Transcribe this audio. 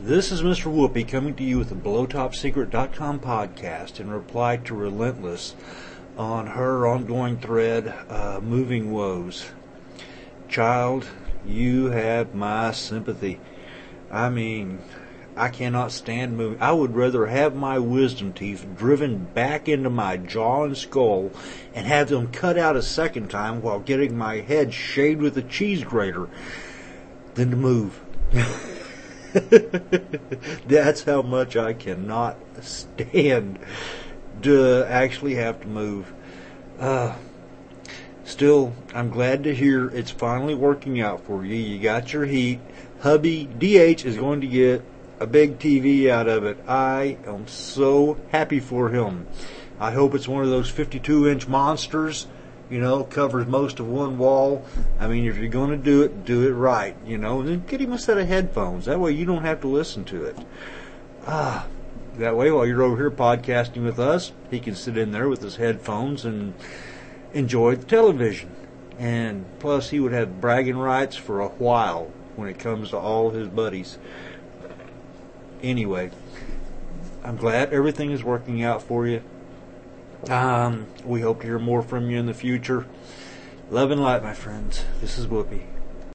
This is Mr. Whoopi coming to you with the BelowTopSecret.com podcast in reply to Relentless on her ongoing thread, Moving Woes. Child, you have my sympathy. I mean, I cannot stand moving. I would rather have my wisdom teeth driven back into my jaw and skull and have them cut out a second time while getting my head shaved with a cheese grater than to move. That's how much I cannot stand to actually have to move. Still, I'm glad to hear it's finally working out for you. You got your heat. Hubby DH is going to get a big TV out of it. I am so happy for him. I hope it's one of those 52-inch monsters, covers most of one wall. I mean, if you're going to do it right, and then get him a set of headphones. That way you don't have to listen to it. That way, while you're over here podcasting with us, he can sit in there with his headphones and enjoy the television. And plus, he would have bragging rights for a while when it comes to all his buddies. Anyway, I'm glad everything is working out for you. We hope to hear more from you in the future. Love and light, my friends. This is Whoopi.